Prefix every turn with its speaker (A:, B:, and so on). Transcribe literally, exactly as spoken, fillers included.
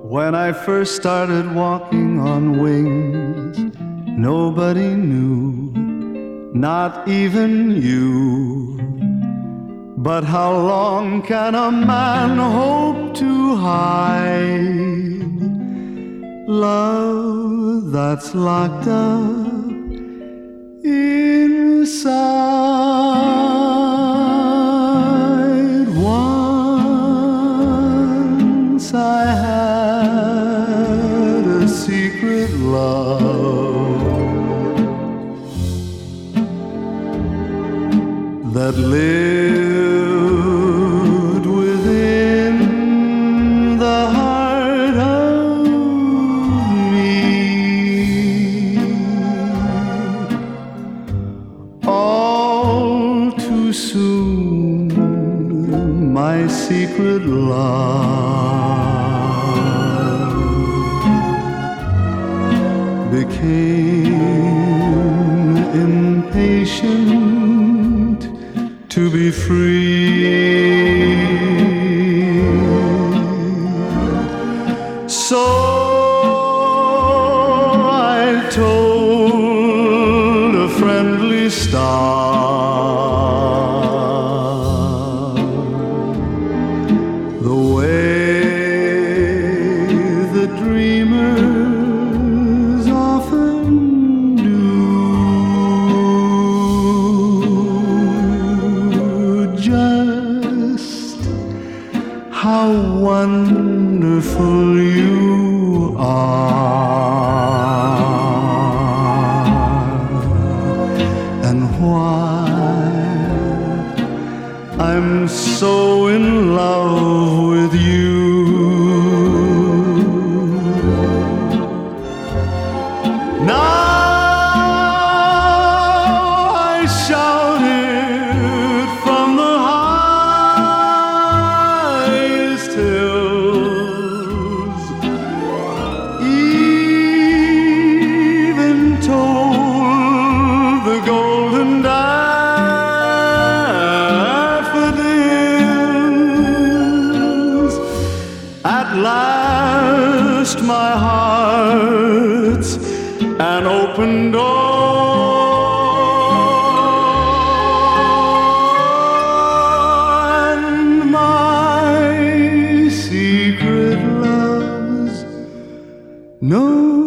A: When I first started walking on wings, nobody knew, not even you. But how long can a man hope to hide love that's locked up inside? Once I had a secret love that lived within the heart of me. All too soon, my secret love became impatient to be free. So I told a friendly star the way the dreamers often do. Just how wonderful you are, and why I'm so in love with you. Now I shout it from the highest hills, even told the golden daffodils. At last my heart's an open door, and my secret loves no